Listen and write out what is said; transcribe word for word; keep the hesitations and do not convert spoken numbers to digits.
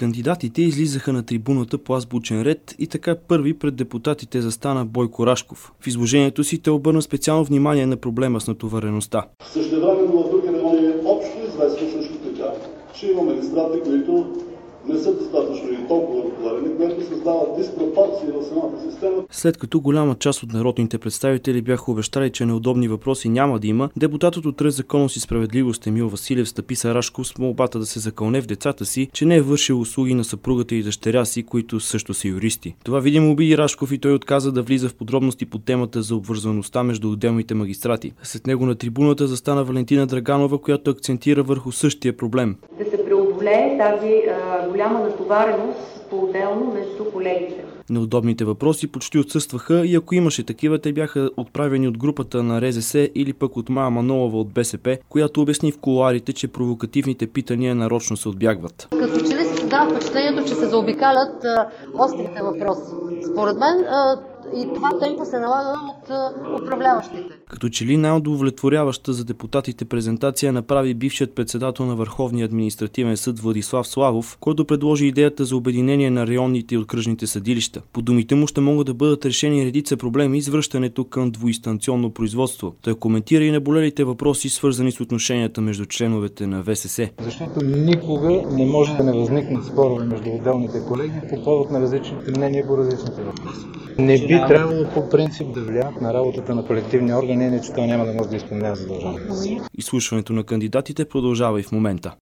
Кандидатите излизаха на трибуната по азбучен ред и така първи пред депутатите застана Бойко Рашков. В изложението си той обърна специално внимание на проблема с натовареността. Същевременно в други райони е общо известно също така, че има магистрати, които не са достатъчно и толкова отговорени, което създава диспропорции в самата система. След като голяма част от народните представители бяха обещали, че неудобни въпроси няма да има, депутатът от Ред, законност и справедливост Емил Василев стъписа Рашков с молбата да се закълне в децата си, че не е вършил услуги на съпругата и дъщеря си, които също са юристи. Това видимо обиди Рашков и той отказа да влиза в подробности по темата за обвързаността между отделните магистрати. След него на трибуната застана Валентина Драганова, която акцентира върху същия проблем. Да се преодолее тази а, голяма натовареност по-отделно между колегите. Неудобните въпроси почти отсъстваха и ако имаше такива, те бяха отправени от групата на Р З С или пък от Мая Манолова от Б С П, която обясни в кулоарите, че провокативните питания нарочно се отбягват. Като че ли се създава впечатлението, че се заобикалят а, острите въпроси. Според мен а, и това темпо се налага от а, управляващите. Като че ли най-удовлетворяваща за депутатите презентация направи бившият председател на Върховния административен съд Владислав Славов, който предложи идеята за обединение на районните и окръжните съдилища. По думите му ще могат да бъдат решени редица проблеми с връщането към двуинстанционно производство. Той коментира и наболелите въпроси, свързани с отношенията между членовете на В С С. Защото никога не може да не възникнат спорове между отделните колеги по повод на различните мнения по различните въпроси. Не би трябвало по принцип да влияят на работата на колективни органи, иначе той няма да може да изпълнява задълженията. Изслушването на кандидатите продължава и в момента.